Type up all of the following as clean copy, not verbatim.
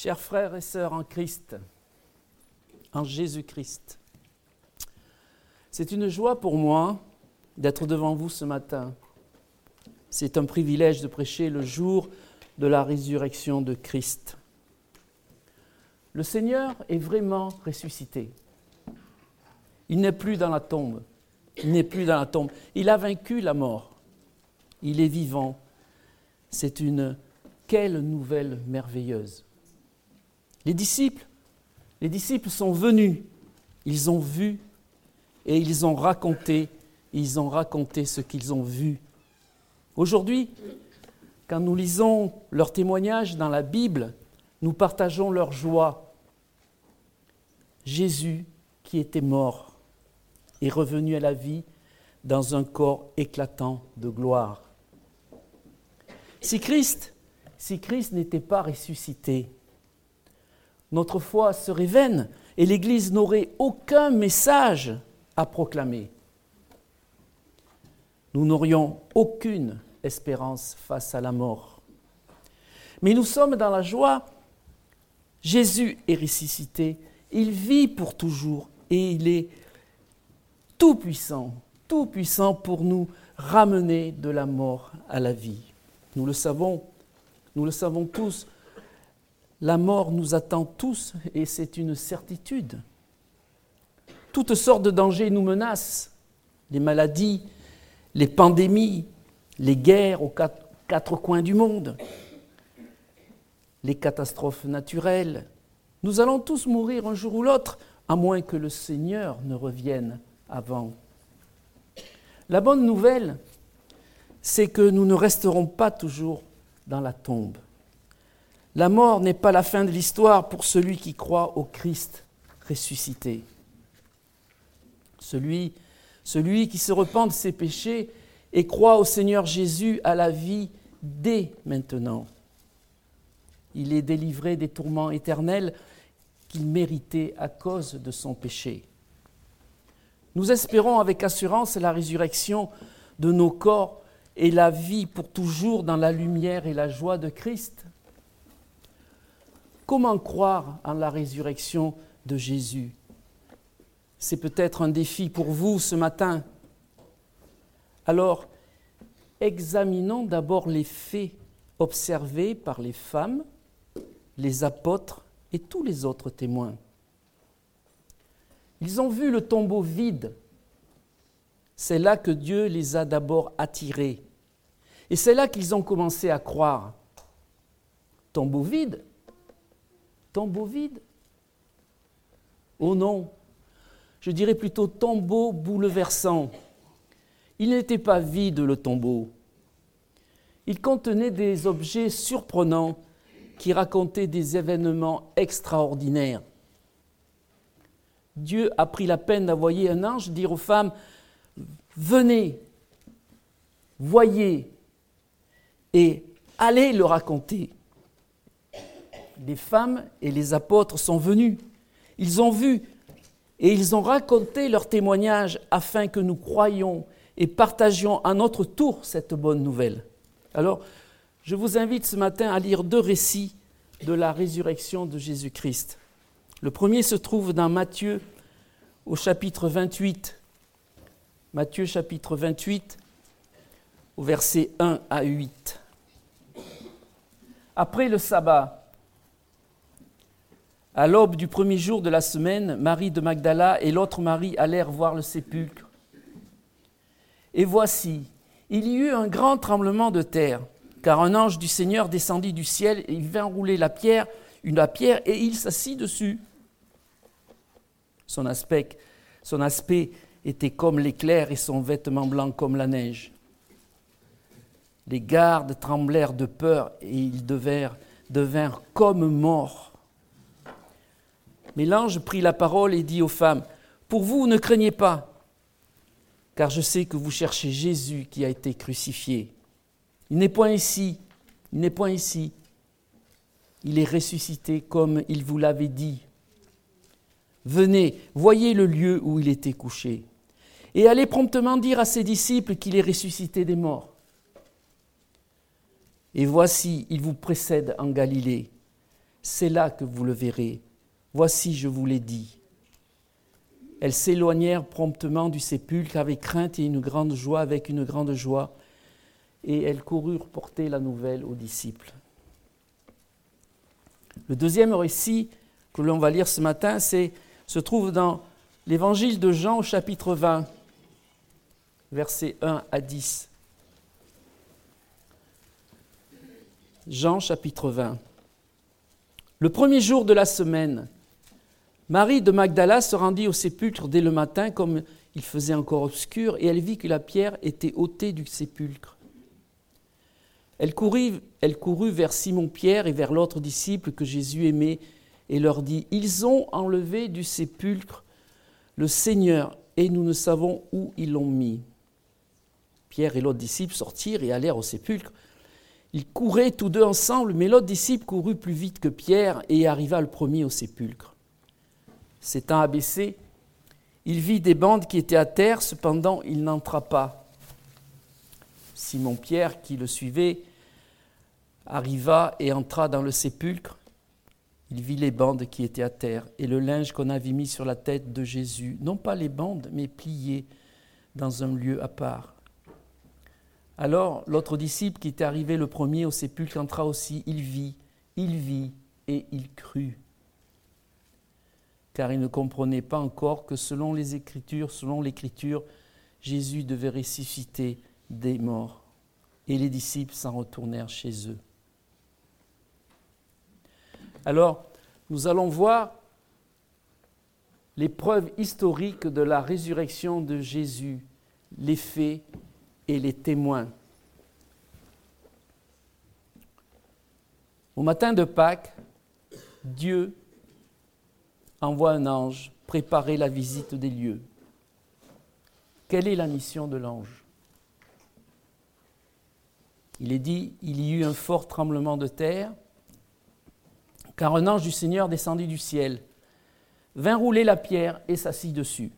Chers frères et sœurs en Christ, en Jésus-Christ, c'est une joie pour moi d'être devant vous ce matin. C'est un privilège de prêcher le jour de la résurrection de Christ. Le Seigneur est vraiment ressuscité. Il n'est plus dans la tombe. Il n'est plus dans la tombe. Il a vaincu la mort. Il est vivant. C'est une quelle nouvelle merveilleuse. Les disciples sont venus. Ils ont vu et ils ont raconté ce qu'ils ont vu. Aujourd'hui, quand nous lisons leurs témoignages dans la Bible, nous partageons leur joie. Jésus, qui était mort, est revenu à la vie dans un corps éclatant de gloire. Si Christ n'était pas ressuscité, notre foi serait vaine et l'Église n'aurait aucun message à proclamer. Nous n'aurions aucune espérance face à la mort. Mais nous sommes dans la joie. Jésus est ressuscité, il vit pour toujours et il est tout puissant pour nous ramener de la mort à la vie. Nous le savons tous, la mort nous attend tous et c'est une certitude. Toutes sortes de dangers nous menacent, les maladies, les pandémies, les guerres aux quatre coins du monde, les catastrophes naturelles. Nous allons tous mourir un jour ou l'autre, à moins que le Seigneur ne revienne avant. La bonne nouvelle, c'est que nous ne resterons pas toujours dans la tombe. La mort n'est pas la fin de l'histoire pour celui qui croit au Christ ressuscité. Celui qui se repent de ses péchés et croit au Seigneur Jésus à la vie dès maintenant. Il est délivré des tourments éternels qu'il méritait à cause de son péché. Nous espérons avec assurance la résurrection de nos corps et la vie pour toujours dans la lumière et la joie de Christ. Comment croire en la résurrection de Jésus ? C'est peut-être un défi pour vous ce matin. Alors, examinons d'abord les faits observés par les femmes, les apôtres et tous les autres témoins. Ils ont vu le tombeau vide. C'est là que Dieu les a d'abord attirés. Et c'est là qu'ils ont commencé à croire. Tombeau vide ? Tombeau vide ? Oh non, je dirais plutôt tombeau bouleversant. Il n'était pas vide le tombeau. Il contenait des objets surprenants qui racontaient des événements extraordinaires. Dieu a pris la peine d'envoyer un ange dire aux femmes « Venez, voyez et allez le raconter ». Les femmes et les apôtres sont venus. Ils ont vu et ils ont raconté leur témoignage afin que nous croyions et partagions à notre tour cette bonne nouvelle. Alors, je vous invite ce matin à lire 2 récits de la résurrection de Jésus-Christ. Le premier se trouve dans Matthieu au chapitre 28. Matthieu chapitre 28, au verset 1 à 8. Après le sabbat, à l'aube du premier jour de la semaine, Marie de Magdala et l'autre Marie allèrent voir le sépulcre. Et voici, il y eut un grand tremblement de terre, car un ange du Seigneur descendit du ciel et il vint rouler la pierre et il s'assit dessus. Son aspect était comme l'éclair et son vêtement blanc comme la neige. Les gardes tremblèrent de peur et ils devinrent comme morts. Mais l'ange prit la parole et dit aux femmes, « Pour vous, ne craignez pas, car je sais que vous cherchez Jésus qui a été crucifié. Il n'est point ici, il est ressuscité comme il vous l'avait dit. Venez, voyez le lieu où il était couché, et allez promptement dire à ses disciples qu'il est ressuscité des morts. Et voici, il vous précède en Galilée. c'est là que vous le verrez. Voici, je vous l'ai dit. » Elles s'éloignèrent promptement du sépulcre avec crainte et avec une grande joie, et elles coururent porter la nouvelle aux disciples. Le deuxième récit que l'on va lire ce matin se trouve dans l'évangile de Jean au chapitre 20, versets 1 à 10. Jean chapitre 20. Le premier jour de la semaine, Marie de Magdala se rendit au sépulcre dès le matin, comme il faisait encore obscur, et elle vit que la pierre était ôtée du sépulcre. Elle courut vers Simon-Pierre et vers l'autre disciple que Jésus aimait, et leur dit « Ils ont enlevé du sépulcre le Seigneur, et nous ne savons où ils l'ont mis. » Pierre et l'autre disciple sortirent et allèrent au sépulcre. Ils couraient tous deux ensemble, mais l'autre disciple courut plus vite que Pierre et arriva le premier au sépulcre. S'étant abaissé, il vit des bandes qui étaient à terre, cependant il n'entra pas. Simon-Pierre, qui le suivait, arriva et entra dans le sépulcre. Il vit les bandes qui étaient à terre et le linge qu'on avait mis sur la tête de Jésus, non pas les bandes, mais pliées dans un lieu à part. Alors l'autre disciple qui était arrivé le premier au sépulcre entra aussi, il vit et il crut. Car il ne comprenait pas encore que selon l'Écriture, Jésus devait ressusciter des morts. Et les disciples s'en retournèrent chez eux. Alors, nous allons voir les preuves historiques de la résurrection de Jésus, les faits et les témoins. Au matin de Pâques, Dieu envoie un ange préparer la visite des lieux. Quelle est la mission de l'ange ? Il est dit, il y eut un fort tremblement de terre, car un ange du Seigneur descendit du ciel, vint rouler la pierre et s'assit dessus.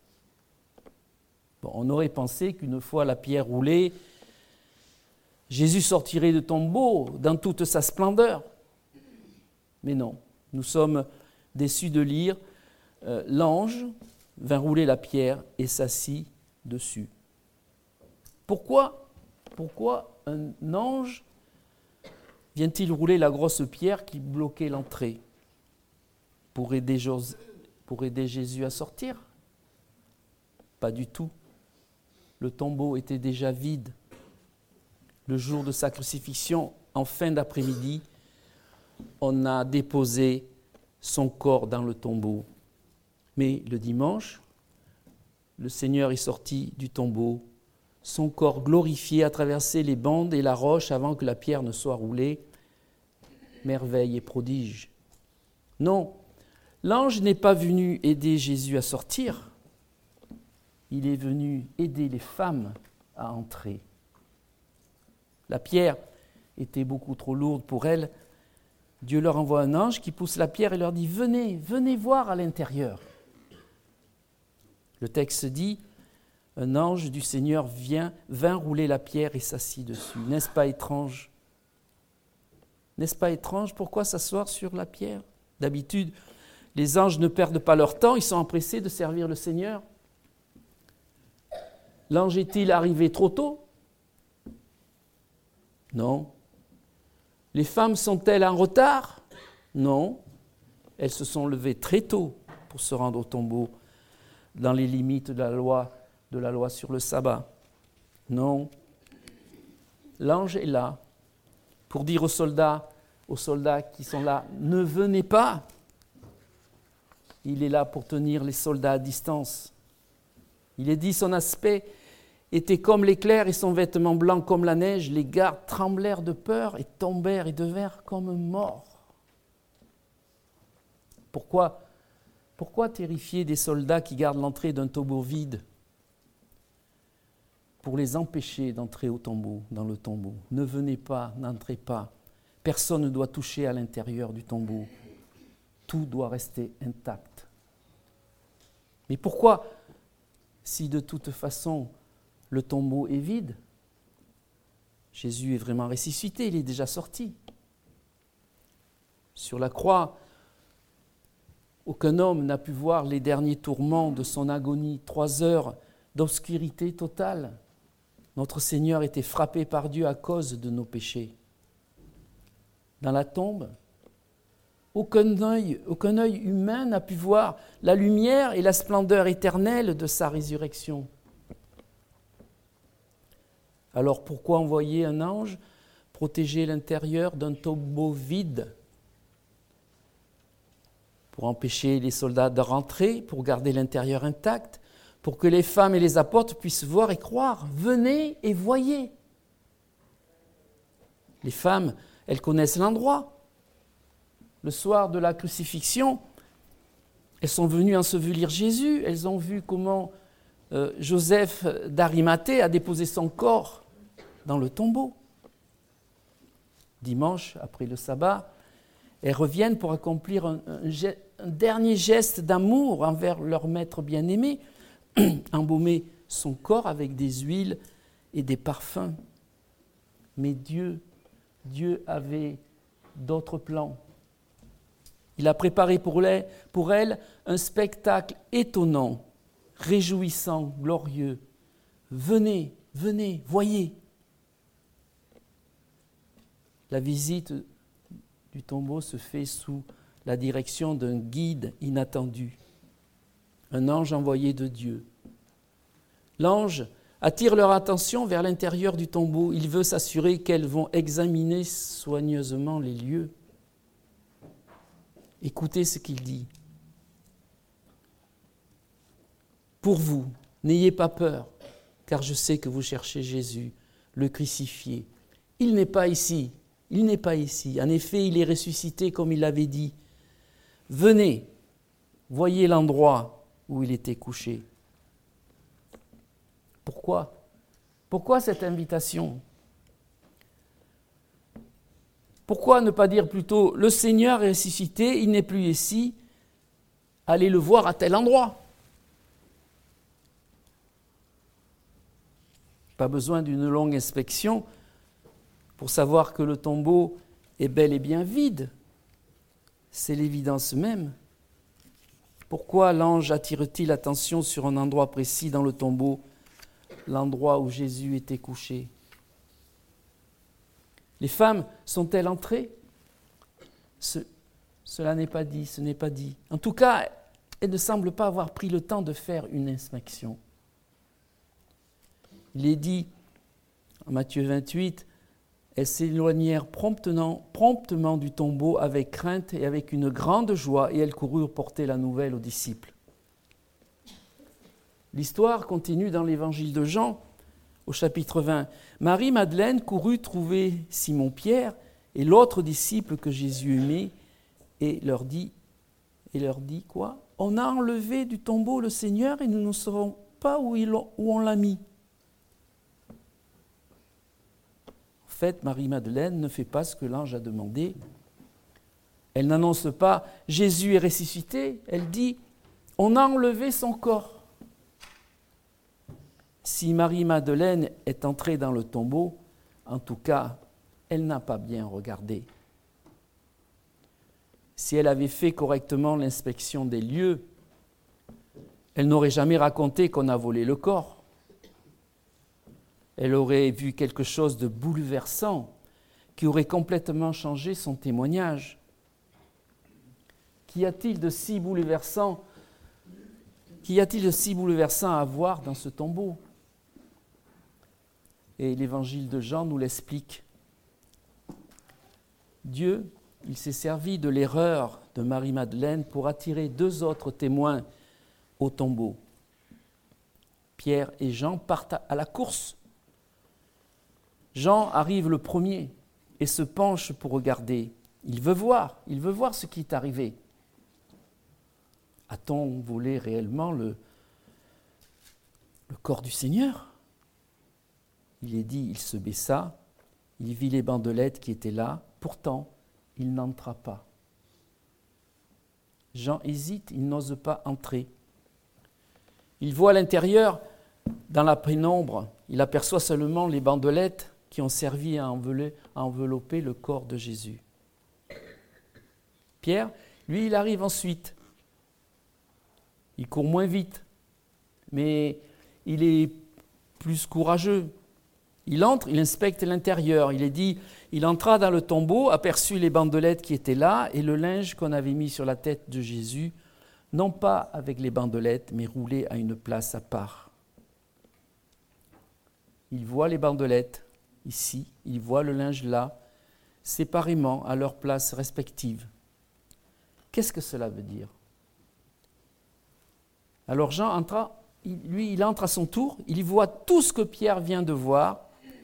Bon, on aurait pensé qu'une fois la pierre roulée, Jésus sortirait de tombeau dans toute sa splendeur. Mais non, nous sommes déçus de lire l'ange vint rouler la pierre et s'assit dessus. Pourquoi un ange vient-il rouler la grosse pierre qui bloquait l'entrée ? Pour aider Jésus à sortir ? Pas du tout. Le tombeau était déjà vide. Le jour de sa crucifixion, en fin d'après-midi, on a déposé son corps dans le tombeau. Mais le dimanche, le Seigneur est sorti du tombeau. Son corps glorifié a traversé les bandes et la roche avant que la pierre ne soit roulée. Merveille et prodige. Non, l'ange n'est pas venu aider Jésus à sortir. Il est venu aider les femmes à entrer. La pierre était beaucoup trop lourde pour elles. Dieu leur envoie un ange qui pousse la pierre et leur dit « Venez voir à l'intérieur ». Le texte dit « Un ange du Seigneur vint rouler la pierre et s'assit dessus ». N'est-ce pas étrange ? N'est-ce pas étrange ? Pourquoi s'asseoir sur la pierre ? D'habitude, les anges ne perdent pas leur temps, ils sont empressés de servir le Seigneur. L'ange est-il arrivé trop tôt ? Non. Les femmes sont-elles en retard ? Non. Elles se sont levées très tôt pour se rendre au tombeau, dans les limites de la loi sur le sabbat. Non. L'ange est là pour dire aux soldats qui sont là, ne venez pas. Il est là pour tenir les soldats à distance. Il est dit, son aspect était comme l'éclair et son vêtement blanc comme la neige. Les gardes tremblèrent de peur et tombèrent et devinrent comme morts. Pourquoi terrifier des soldats qui gardent l'entrée d'un tombeau vide ? Pour les empêcher d'entrer dans le tombeau. Ne venez pas, n'entrez pas. Personne ne doit toucher à l'intérieur du tombeau. Tout doit rester intact. Mais pourquoi, si de toute façon le tombeau est vide, Jésus est vraiment ressuscité, il est déjà sorti. Sur la croix, aucun homme n'a pu voir les derniers tourments de son agonie, 3 heures d'obscurité totale. Notre Seigneur était frappé par Dieu à cause de nos péchés. Dans la tombe, aucun œil humain n'a pu voir la lumière et la splendeur éternelle de sa résurrection. Alors pourquoi envoyer un ange protéger l'intérieur d'un tombeau vide? Pour empêcher les soldats de rentrer, pour garder l'intérieur intact, pour que les femmes et les apôtres puissent voir et croire. Venez et voyez. Les femmes, elles connaissent l'endroit. Le soir de la crucifixion, elles sont venues ensevelir Jésus. Elles ont vu comment Joseph d'Arimathée a déposé son corps dans le tombeau. Dimanche, après le sabbat, elles reviennent pour accomplir un dernier geste d'amour envers leur maître bien-aimé, embaumer son corps avec des huiles et des parfums. Mais Dieu avait d'autres plans. Il a préparé pour elle un spectacle étonnant, réjouissant, glorieux. Venez, venez, voyez. La visite du tombeau se fait sous la direction d'un guide inattendu, un ange envoyé de Dieu. L'ange attire leur attention vers l'intérieur du tombeau. Il veut s'assurer qu'elles vont examiner soigneusement les lieux. Écoutez ce qu'il dit. Pour vous, n'ayez pas peur, car je sais que vous cherchez Jésus, le crucifié. Il n'est pas ici. Il n'est pas ici. En effet, il est ressuscité comme il l'avait dit. Venez, voyez l'endroit où il était couché. Pourquoi? Pourquoi cette invitation? Pourquoi ne pas dire plutôt « Le Seigneur est ressuscité, il n'est plus ici, allez le voir à tel endroit ». Pas besoin d'une longue inspection pour savoir que le tombeau est bel et bien vide. C'est l'évidence même. Pourquoi l'ange attire-t-il l'attention sur un endroit précis dans le tombeau, l'endroit où Jésus était couché? Les femmes sont-elles entrées? Cela n'est pas dit, ce n'est pas dit. En tout cas, elles ne semblent pas avoir pris le temps de faire une inspection. Il est dit, en Matthieu 28, elles s'éloignèrent promptement du tombeau avec crainte et avec une grande joie, et elles coururent porter la nouvelle aux disciples. L'histoire continue dans l'évangile de Jean, au chapitre 20. Marie-Madeleine courut trouver Simon-Pierre et l'autre disciple que Jésus aimait, et leur dit quoi? On a enlevé du tombeau le Seigneur et nous ne savons pas où on l'a mis. En fait, Marie-Madeleine ne fait pas ce que l'ange a demandé. Elle n'annonce pas « Jésus est ressuscité », elle dit « On a enlevé son corps ». Si Marie-Madeleine est entrée dans le tombeau, en tout cas, elle n'a pas bien regardé. Si elle avait fait correctement l'inspection des lieux, elle n'aurait jamais raconté qu'on a volé le corps. Elle aurait vu quelque chose de bouleversant qui aurait complètement changé son témoignage. Qu'y a-t-il de si bouleversant à voir dans ce tombeau? Et l'évangile de Jean nous l'explique. Dieu, il s'est servi de l'erreur de Marie-Madeleine pour attirer 2 autres témoins au tombeau. Pierre et Jean partent à la course. Jean arrive le premier et se penche pour regarder. Il veut voir ce qui est arrivé. A-t-on volé réellement le corps du Seigneur? Il est dit, il se baissa, il vit les bandelettes qui étaient là, pourtant, il n'entra pas. Jean hésite, il n'ose pas entrer. Il voit à l'intérieur, dans la pénombre, il aperçoit seulement les bandelettes qui ont servi à envelopper le corps de Jésus. Pierre, lui, il arrive ensuite. Il court moins vite, mais il est plus courageux. Il entre, il inspecte l'intérieur. Il est dit, il entra dans le tombeau, aperçut les bandelettes qui étaient là et le linge qu'on avait mis sur la tête de Jésus, non pas avec les bandelettes, mais roulé à une place à part. Il voit les bandelettes ici, il voit le linge là, séparément à leurs places respectives. Qu'est-ce que cela veut dire ? Alors Jean entra, il entre à son tour, il voit tout ce que Pierre vient de voir.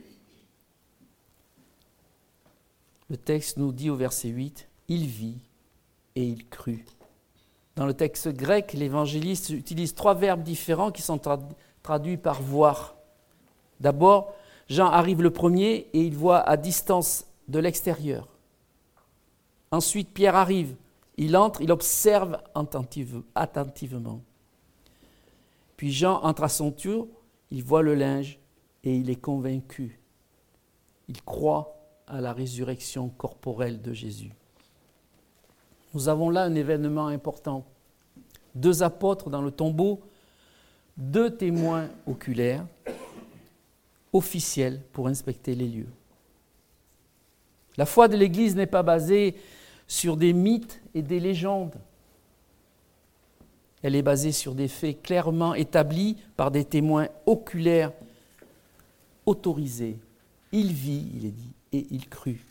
Le texte nous dit au verset 8, « Il vit et il crut ». Dans le texte grec, l'évangéliste utilise 3 verbes différents qui sont traduits par « voir ». D'abord, Jean arrive le premier et il voit à distance de l'extérieur. Ensuite, Pierre arrive, il entre, il observe attentivement. Puis Jean entre à son tour, il voit le linge et il est convaincu. Il croit à la résurrection corporelle de Jésus. Nous avons là un événement important. 2 apôtres dans le tombeau, 2 témoins oculaires, officiels pour inspecter les lieux. La foi de l'Église n'est pas basée sur des mythes et des légendes. Elle est basée sur des faits clairement établis par des témoins oculaires autorisés. Il vit, il est dit, et il crut.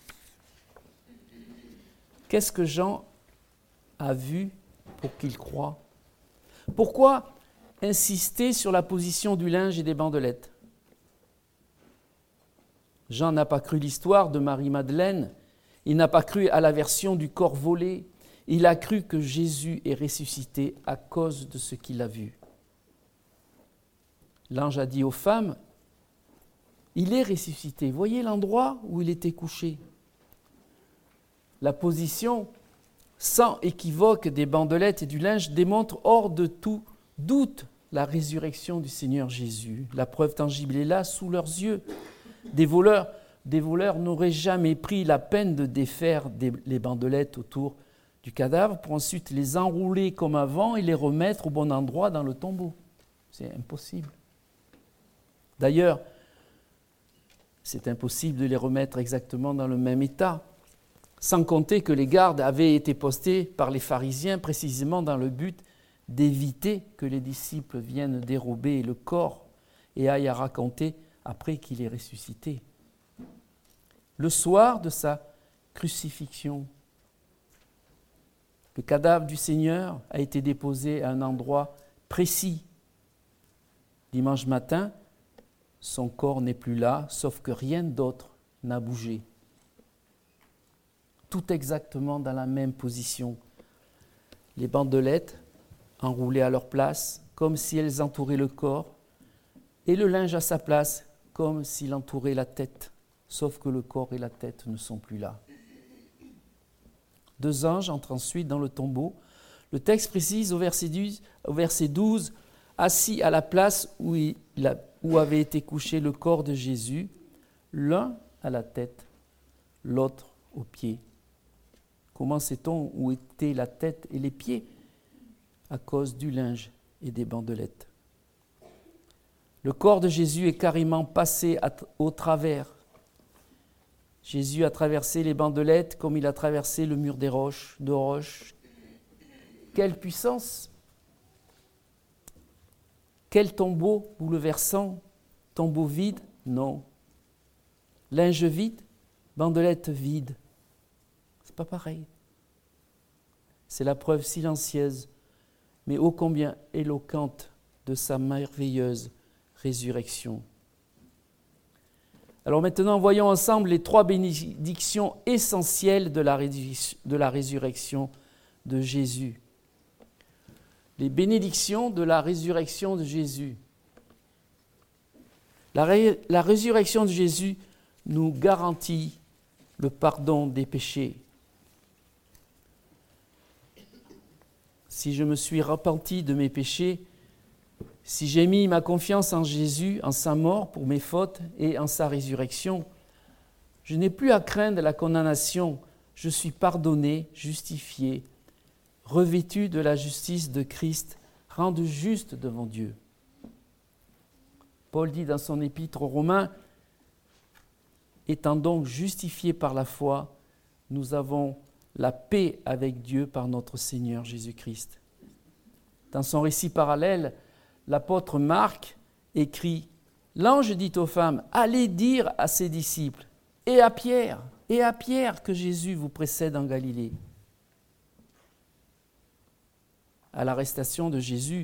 Qu'est-ce que Jean a vu pour qu'il croie ? Pourquoi insister sur la position du linge et des bandelettes ? Jean n'a pas cru l'histoire de Marie-Madeleine, il n'a pas cru à la version du corps volé, il a cru que Jésus est ressuscité à cause de ce qu'il a vu. L'ange a dit aux femmes, il est ressuscité. Voyez l'endroit où il était couché. La position sans équivoque des bandelettes et du linge démontre hors de tout doute la résurrection du Seigneur Jésus. La preuve tangible est là, sous leurs yeux. Des voleurs n'auraient jamais pris la peine de défaire les bandelettes autour du cadavre pour ensuite les enrouler comme avant et les remettre au bon endroit dans le tombeau. C'est impossible. D'ailleurs, c'est impossible de les remettre exactement dans le même état, sans compter que les gardes avaient été postés par les pharisiens précisément dans le but d'éviter que les disciples viennent dérober le corps et aillent à raconter après qu'il est ressuscité. Le soir de sa crucifixion, le cadavre du Seigneur a été déposé à un endroit précis. Dimanche matin, son corps n'est plus là, sauf que rien d'autre n'a bougé. Tout exactement dans la même position. Les bandelettes enroulées à leur place, comme si elles entouraient le corps, et le linge à sa place, comme s'il entourait la tête, sauf que le corps et la tête ne sont plus là. 2 anges entrent ensuite dans le tombeau. Le texte précise au verset 12, assis à la place où avait été couché le corps de Jésus, l'un à la tête, l'autre aux pieds. Comment sait-on où étaient la tête et les pieds ? À cause du linge et des bandelettes. Le corps de Jésus est carrément passé au travers. Jésus a traversé les bandelettes comme il a traversé le mur de roches. Quelle puissance! Quel tombeau bouleversant! Tombeau vide? Non. Linge vide? Bandelette vide. C'est pas pareil. C'est la preuve silencieuse, mais ô combien éloquente de sa merveilleuse résurrection. Alors maintenant, voyons ensemble les 3 bénédictions essentielles de la résurrection de Jésus. Les bénédictions de la résurrection de Jésus. La résurrection de Jésus nous garantit le pardon des péchés. Si je me suis repenti de mes péchés, si j'ai mis ma confiance en Jésus, en sa mort pour mes fautes et en sa résurrection, je n'ai plus à craindre la condamnation. je suis pardonné, justifié, revêtu de la justice de Christ, rendu juste devant Dieu. Paul dit dans son épître aux Romains, étant donc justifiés par la foi, nous avons la paix avec Dieu par notre Seigneur Jésus-Christ. Dans son récit parallèle, l'apôtre Marc écrit « L'ange dit aux femmes, allez dire à ses disciples et à Pierre que Jésus vous précède en Galilée. » À l'arrestation de Jésus,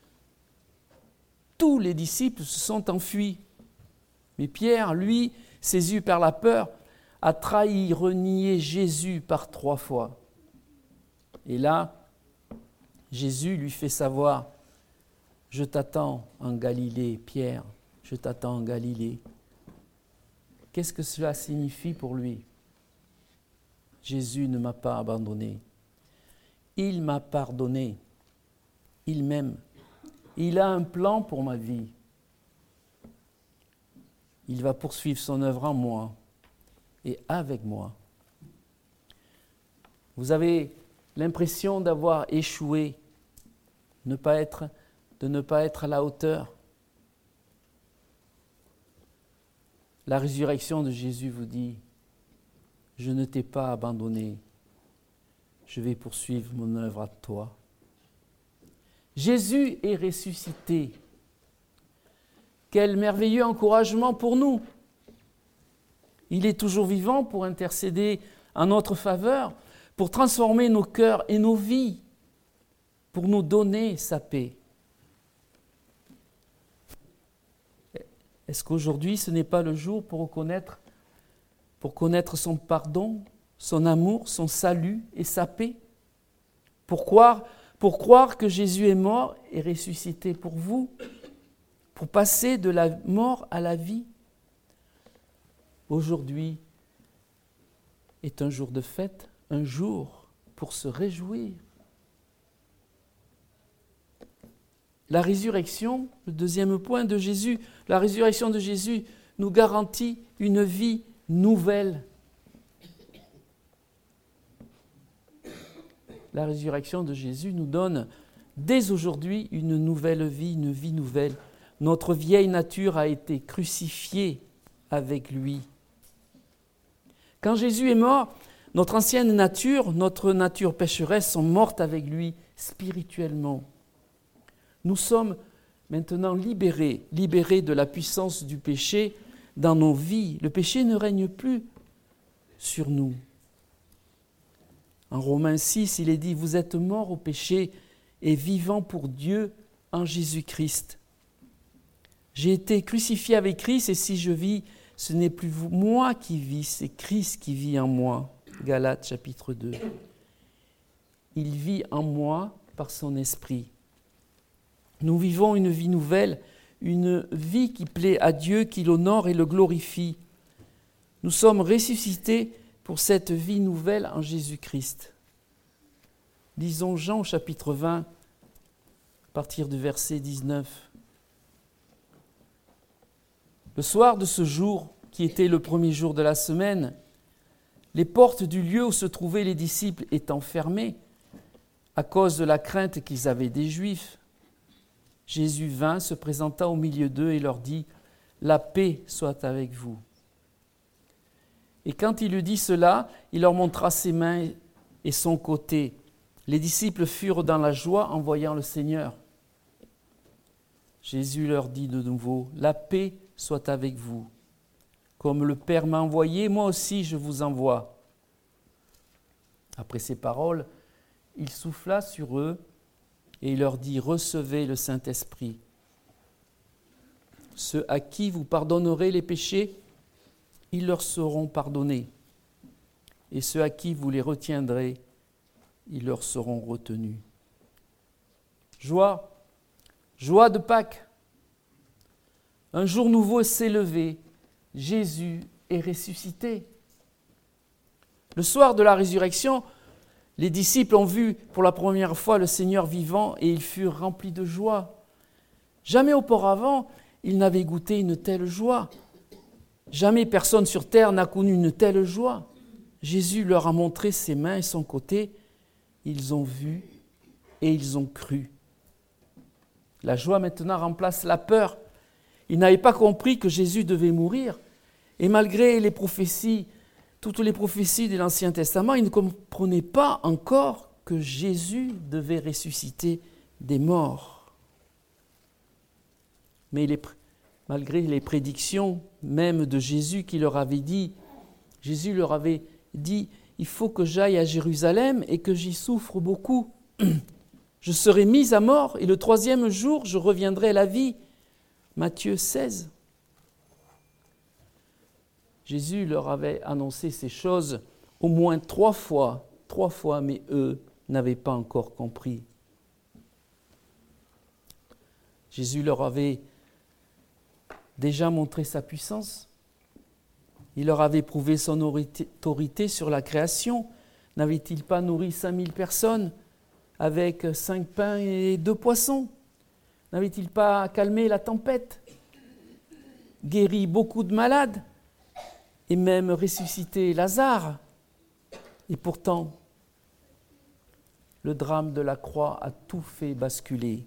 tous les disciples se sont enfuis. Mais Pierre, lui, saisi par la peur, a trahi, renié Jésus par 3 fois. Et là, Jésus lui fait savoir, « Je t'attends en Galilée, Pierre, je t'attends en Galilée. » Qu'est-ce que cela signifie pour lui ? Jésus ne m'a pas abandonné. Il m'a pardonné. Il m'aime. Il a un plan pour ma vie. Il va poursuivre son œuvre en moi et avec moi. Vous avez l'impression d'avoir échoué, de ne pas être à la hauteur. La résurrection de Jésus vous dit, « Je ne t'ai pas abandonné, je vais poursuivre mon œuvre à toi. » Jésus est ressuscité. Quel merveilleux encouragement pour nous. Il est toujours vivant pour intercéder en notre faveur, pour transformer nos cœurs et nos vies, pour nous donner sa paix. Est-ce qu'aujourd'hui, ce n'est pas le jour pour connaître son pardon, son amour, son salut et sa paix? Pour croire que Jésus est mort et ressuscité pour vous, pour passer de la mort à la vie. Aujourd'hui est un jour de fête, un jour pour se réjouir. La résurrection, le deuxième point de Jésus, la résurrection de Jésus nous garantit une vie nouvelle. La résurrection de Jésus nous donne dès aujourd'hui une nouvelle vie, une vie nouvelle. Notre vieille nature a été crucifiée avec lui. Quand Jésus est mort, notre ancienne nature, notre nature pécheresse sont mortes avec lui spirituellement. Nous sommes maintenant libérés de la puissance du péché dans nos vies. Le péché ne règne plus sur nous. En Romains 6, il est dit « Vous êtes morts au péché et vivants pour Dieu en Jésus-Christ. J'ai été crucifié avec Christ et si je vis, ce n'est plus moi qui vis, c'est Christ qui vit en moi. » Galates chapitre 2. Il vit en moi par son esprit. Nous vivons une vie nouvelle, une vie qui plaît à Dieu, qui l'honore et le glorifie. Nous sommes ressuscités pour cette vie nouvelle en Jésus-Christ. Lisons Jean chapitre 20, à partir du verset 19. Le soir de ce jour, qui était le premier jour de la semaine, les portes du lieu où se trouvaient les disciples étant fermées, à cause de la crainte qu'ils avaient des Juifs, Jésus vint, se présenta au milieu d'eux et leur dit « La paix soit avec vous ». Et quand il eut dit cela, il leur montra ses mains et son côté. Les disciples furent dans la joie en voyant le Seigneur. Jésus leur dit de nouveau « La paix soit avec vous. Comme le Père m'a envoyé, moi aussi je vous envoie. » Après ces paroles, il souffla sur eux et il leur dit « Recevez le Saint-Esprit. Ceux à qui vous pardonnerez les péchés, ils leur seront pardonnés. Et ceux à qui vous les retiendrez, ils leur seront retenus. » Joie, joie de Pâques. Un jour nouveau s'est levé. Jésus est ressuscité. Le soir de la résurrection, les disciples ont vu pour la première fois le Seigneur vivant et ils furent remplis de joie. Jamais auparavant, ils n'avaient goûté une telle joie. Jamais personne sur terre n'a connu une telle joie. Jésus leur a montré ses mains et son côté. Ils ont vu et ils ont cru. La joie maintenant remplace la peur. Ils n'avaient pas compris que Jésus devait mourir. Et malgré les prophéties, toutes les prophéties de l'Ancien Testament, ils ne comprenaient pas encore que Jésus devait ressusciter des morts. Mais malgré les prédictions même de Jésus qui leur avait dit, Jésus leur avait dit, il faut que j'aille à Jérusalem et que j'y souffre beaucoup. Je serai mis à mort et le 3e jour, je reviendrai à la vie. Matthieu 16. Jésus leur avait annoncé ces choses au moins 3 fois, mais eux n'avaient pas encore compris. Jésus leur avait déjà montré sa puissance. Il leur avait prouvé son autorité sur la création. N'avait-il pas nourri 5000 personnes avec 5 pains et 2 poissons? N'avait-il pas calmé la tempête, guéri beaucoup de malades et même ressuscité Lazare? Et pourtant, le drame de la croix a tout fait basculer.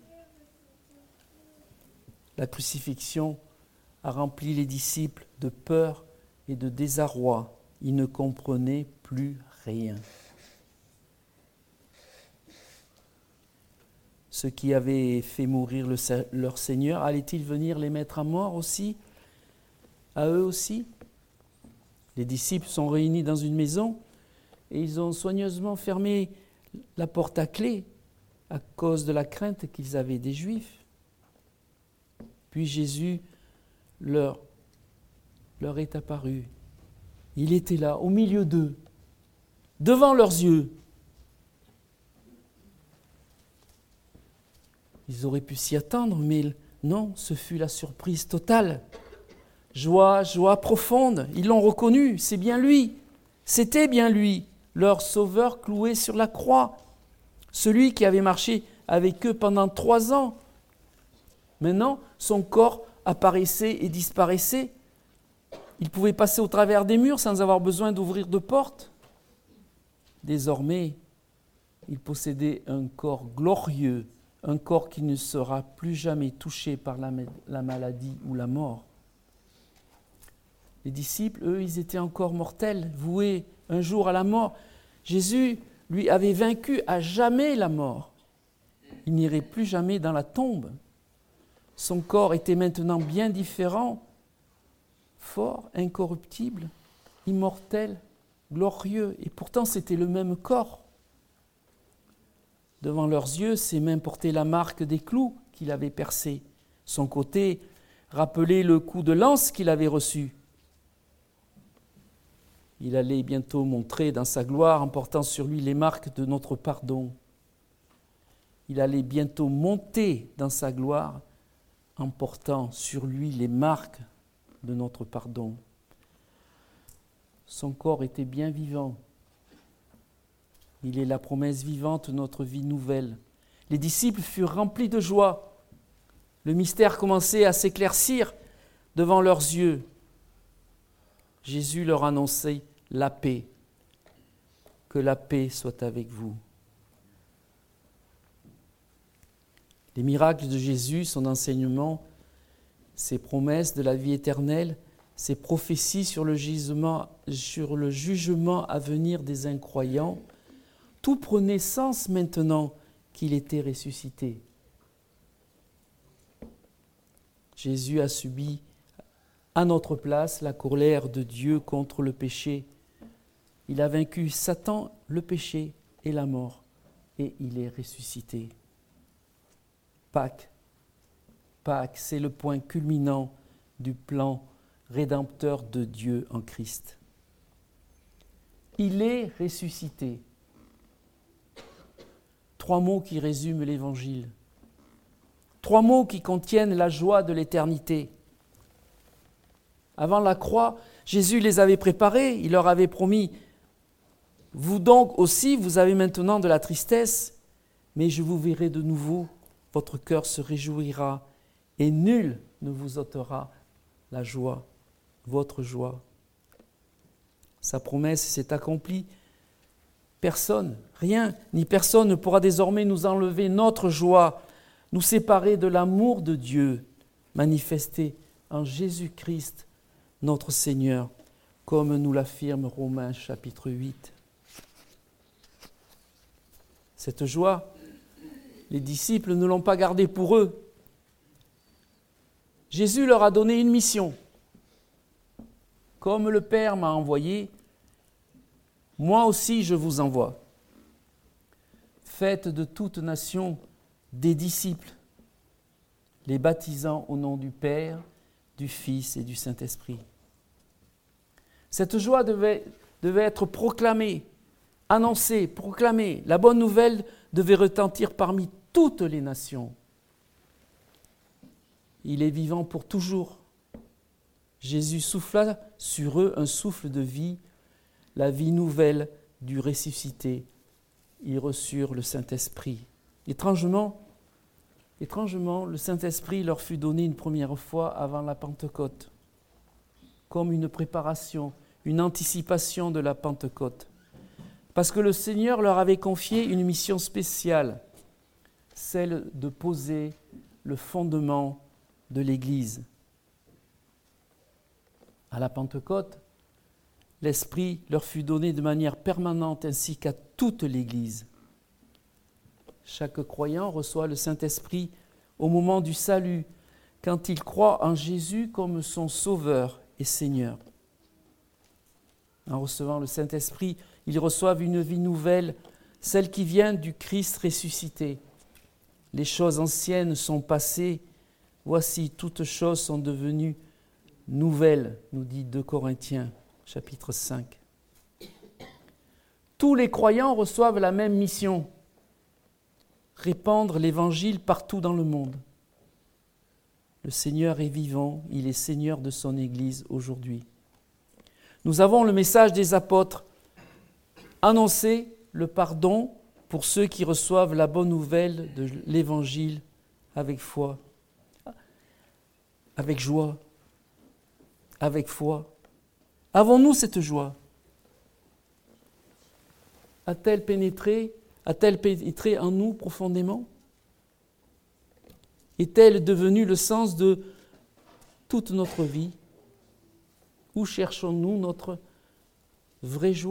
La crucifixion a rempli les disciples de peur et de désarroi. Ils ne comprenaient plus rien. Ceux qui avaient fait mourir leur Seigneur, allait-il venir les mettre à mort aussi, à eux aussi? Les disciples sont réunis dans une maison et ils ont soigneusement fermé la porte à clé à cause de la crainte qu'ils avaient des Juifs. Puis Jésus leur est apparu. Il était là, au milieu d'eux, devant leurs yeux. Ils auraient pu s'y attendre, mais non, ce fut la surprise totale. Joie profonde, ils l'ont reconnu, c'est bien lui, c'était bien lui, leur sauveur cloué sur la croix, celui qui avait marché avec eux pendant 3 ans. Maintenant, son corps apparaissait et disparaissait. Il pouvait passer au travers des murs sans avoir besoin d'ouvrir de porte. Désormais, il possédait un corps glorieux, un corps qui ne sera plus jamais touché par la maladie ou la mort. Les disciples, eux, ils étaient encore mortels, voués un jour à la mort. Jésus, lui, avait vaincu à jamais la mort. Il n'irait plus jamais dans la tombe. Son corps était maintenant bien différent, fort, incorruptible, immortel, glorieux, et pourtant c'était le même corps. Devant leurs yeux, ses mains portaient la marque des clous qu'il avait percés. Son côté rappelait le coup de lance qu'il avait reçu. Il allait bientôt montrer dans sa gloire en portant sur lui les marques de notre pardon. Il allait bientôt monter dans sa gloire en portant sur lui les marques de notre pardon. Son corps était bien vivant. Il est la promesse vivante de notre vie nouvelle. Les disciples furent remplis de joie. Le mystère commençait à s'éclaircir devant leurs yeux. Jésus leur annonçait la paix. Que la paix soit avec vous. Les miracles de Jésus, son enseignement, ses promesses de la vie éternelle, ses prophéties sur le jugement à venir des incroyants, tout prenait sens maintenant qu'il était ressuscité. Jésus a subi à notre place la colère de Dieu contre le péché. Il a vaincu Satan, le péché et la mort, et il est ressuscité. Pâques, c'est le point culminant du plan rédempteur de Dieu en Christ. Il est ressuscité. 3 mots qui résument l'Évangile. 3 mots qui contiennent la joie de l'éternité. Avant la croix, Jésus les avait préparés, il leur avait promis « Vous donc aussi, vous avez maintenant de la tristesse, mais je vous verrai de nouveau, votre cœur se réjouira, et nul ne vous ôtera la joie, votre joie. » Sa promesse s'est accomplie. Personne, rien, ni personne ne pourra désormais nous enlever notre joie, nous séparer de l'amour de Dieu manifesté en Jésus-Christ, notre Seigneur, comme nous l'affirme Romains chapitre 8. Cette joie, les disciples ne l'ont pas gardée pour eux. Jésus leur a donné une mission. Comme le Père m'a envoyé, moi aussi je vous envoie. Faites de toute nation des disciples, les baptisant au nom du Père, du Fils et du Saint-Esprit. Cette joie devait être proclamée, annoncée, proclamée. La bonne nouvelle devait retentir parmi toutes les nations. Il est vivant pour toujours. Jésus souffla sur eux un souffle de vie, la vie nouvelle du ressuscité. Ils reçurent le Saint-Esprit. Étrangement, le Saint-Esprit leur fut donné une première fois avant la Pentecôte, comme une préparation, une anticipation de la Pentecôte. Parce que le Seigneur leur avait confié une mission spéciale, celle de poser le fondement de l'Église. À la Pentecôte, l'Esprit leur fut donné de manière permanente ainsi qu'à toute l'Église. Chaque croyant reçoit le Saint-Esprit au moment du salut, quand il croit en Jésus comme son Sauveur et Seigneur. En recevant le Saint-Esprit, ils reçoivent une vie nouvelle, celle qui vient du Christ ressuscité. Les choses anciennes sont passées, voici, toutes choses sont devenues nouvelles, nous dit 2 Corinthiens, chapitre 5. Tous les croyants reçoivent la même mission, répandre l'Évangile partout dans le monde. Le Seigneur est vivant, il est Seigneur de son Église aujourd'hui. Nous avons le message des apôtres, annoncer le pardon pour ceux qui reçoivent la bonne nouvelle de l'Évangile avec foi, avec joie, avec foi. Avons-nous cette joie ? A-t-elle pénétré en nous profondément ? Est-elle devenue le sens de toute notre vie ? Où cherchons-nous notre vraie joie ?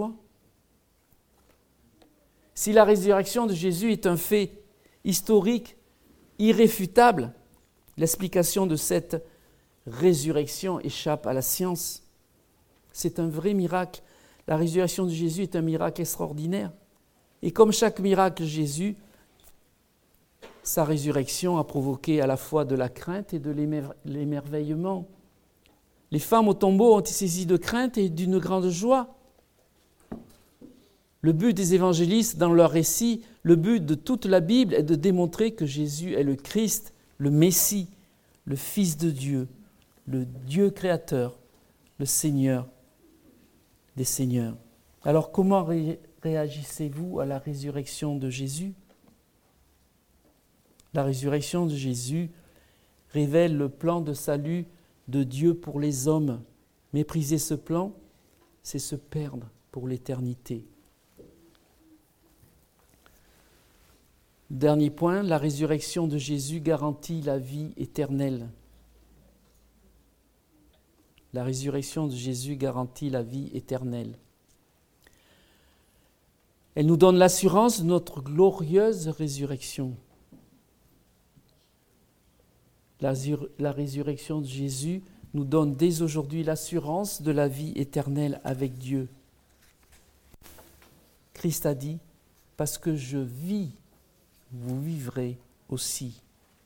Si la résurrection de Jésus est un fait historique, irréfutable, l'explication de cette résurrection échappe à la science. C'est un vrai miracle. La résurrection de Jésus est un miracle extraordinaire. Et comme chaque miracle de Jésus, sa résurrection a provoqué à la fois de la crainte et de l'émerveillement. Les femmes au tombeau ont été saisies de crainte et d'une grande joie. Le but des évangélistes dans leur récit, le but de toute la Bible est de démontrer que Jésus est le Christ, le Messie, le Fils de Dieu, le Dieu créateur, le Seigneur des Seigneurs. Alors comment réagissez-vous à la résurrection de Jésus ? La résurrection de Jésus révèle le plan de salut de Dieu pour les hommes. Mépriser ce plan, c'est se perdre pour l'éternité. Dernier point, la résurrection de Jésus garantit la vie éternelle. La résurrection de Jésus garantit la vie éternelle. Elle nous donne l'assurance de notre glorieuse résurrection. La résurrection de Jésus nous donne dès aujourd'hui l'assurance de la vie éternelle avec Dieu. Christ a dit, « Parce que je vis, vous vivrez aussi. »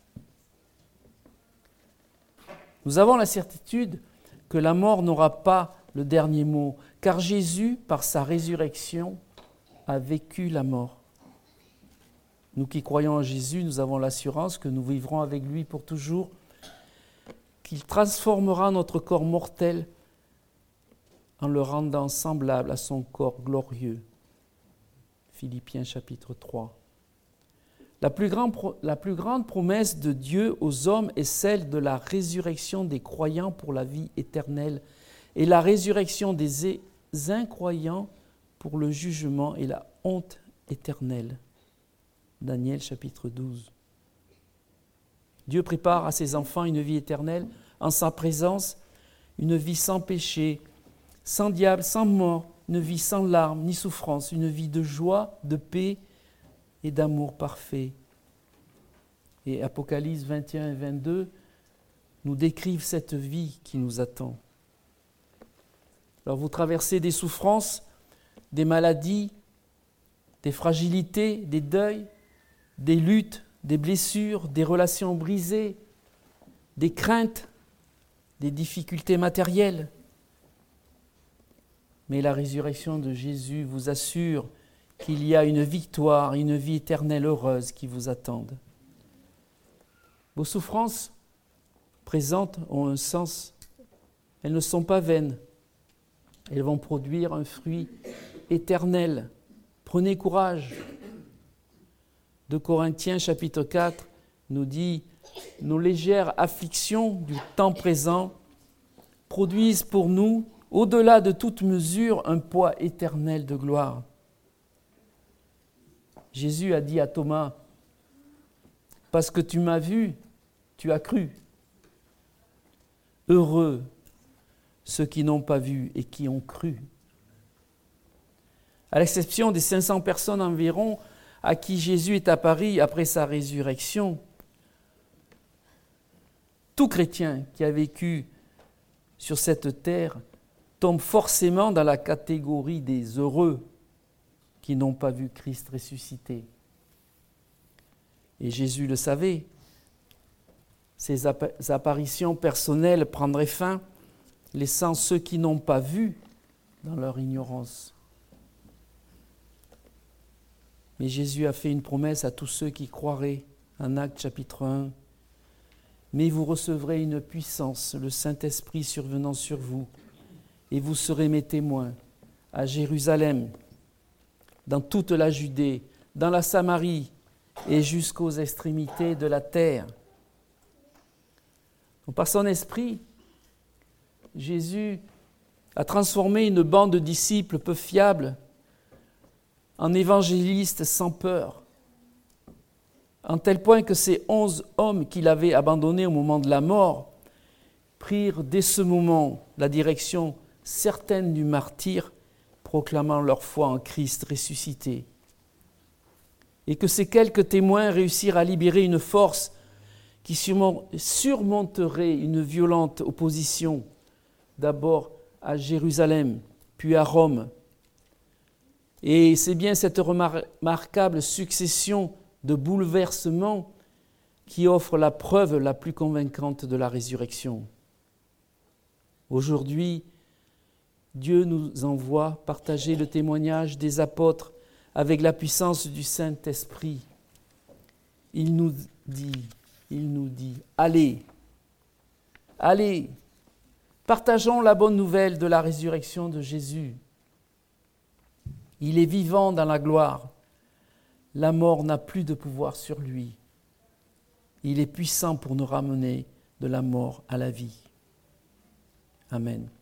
Nous avons la certitude que la mort n'aura pas le dernier mot, car Jésus, par sa résurrection, a vécu la mort. Nous qui croyons en Jésus, nous avons l'assurance que nous vivrons avec lui pour toujours, qu'il transformera notre corps mortel en le rendant semblable à son corps glorieux. Philippiens chapitre 3. La plus grande promesse de Dieu aux hommes est celle de la résurrection des croyants pour la vie éternelle et la résurrection des incroyants pour le jugement et la honte éternelle. Daniel chapitre 12. Dieu prépare à ses enfants une vie éternelle en sa présence, une vie sans péché, sans diable, sans mort, une vie sans larmes ni souffrance, une vie de joie, de paix et d'amour parfait. Et Apocalypse 21 et 22 nous décrivent cette vie qui nous attend. Alors vous traversez des souffrances, des maladies, des fragilités, des deuils, des luttes, des blessures, des relations brisées, des craintes, des difficultés matérielles. Mais la résurrection de Jésus vous assure qu'il y a une victoire, une vie éternelle heureuse qui vous attendent. Vos souffrances présentes ont un sens. Elles ne sont pas vaines. Elles vont produire un fruit éternel. Prenez courage. 2 Corinthiens chapitre 4 nous dit « Nos légères afflictions du temps présent produisent pour nous, au-delà de toute mesure, un poids éternel de gloire. » Jésus a dit à Thomas « Parce que tu m'as vu, tu as cru. Heureux ceux qui n'ont pas vu et qui ont cru. » À l'exception des 500 personnes environ à qui Jésus est apparu après sa résurrection, tout chrétien qui a vécu sur cette terre tombe forcément dans la catégorie des heureux qui n'ont pas vu Christ ressuscité. Et Jésus le savait. Ces apparitions personnelles prendraient fin, laissant ceux qui n'ont pas vu dans leur ignorance. Mais Jésus a fait une promesse à tous ceux qui croiraient, en Actes chapitre 1. « Mais vous recevrez une puissance, le Saint-Esprit survenant sur vous, et vous serez mes témoins à Jérusalem, dans toute la Judée, dans la Samarie et jusqu'aux extrémités de la terre. » Donc, par son esprit, Jésus a transformé une bande de disciples peu fiables en évangélistes sans peur, en tel point que ces 11 hommes qu'il avait abandonnés au moment de la mort prirent dès ce moment la direction certaine du martyre, proclamant leur foi en Christ ressuscité. Et que ces quelques témoins réussirent à libérer une force qui surmonterait une violente opposition, d'abord à Jérusalem, puis à Rome. Et c'est bien cette remarquable succession de bouleversements qui offre la preuve la plus convaincante de la résurrection. Aujourd'hui, Dieu nous envoie partager le témoignage des apôtres avec la puissance du Saint-Esprit. Il nous dit, allez, partageons la bonne nouvelle de la résurrection de Jésus. Il est vivant dans la gloire. La mort n'a plus de pouvoir sur lui. Il est puissant pour nous ramener de la mort à la vie. Amen.